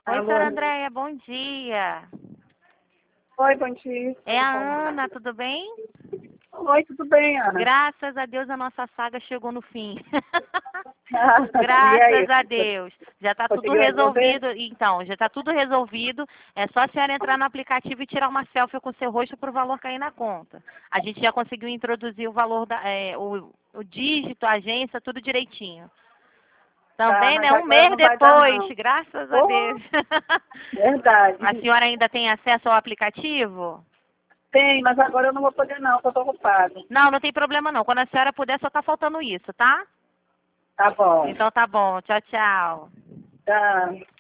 Oi, Alô, senhora Andréia, bom dia. oi, bom dia. É a Ana, tudo bem? Oi, tudo bem, Ana? Graças a Deus a nossa saga chegou no fim. E aí, Graças a Deus. Já está tudo conseguiu resolver? resolvido. Então, já está tudo resolvido. É só a senhora entrar no aplicativo e tirar uma selfie com o seu rosto para o valor cair na conta. A gente já conseguiu introduzir o valor, o dígito, a agência, tudo direitinho. Tá, Também, mas né? Um agora mês não vai dar, depois, não. graças a Oh, Deus. A verdade. senhora ainda tem acesso ao aplicativo? Tem, mas agora eu não vou poder, não, porque eu tô ocupado. Não, não tem problema não. Quando a senhora puder, só tá faltando isso, tá? Tá bom. Então tá bom. Tchau, tchau. Tá.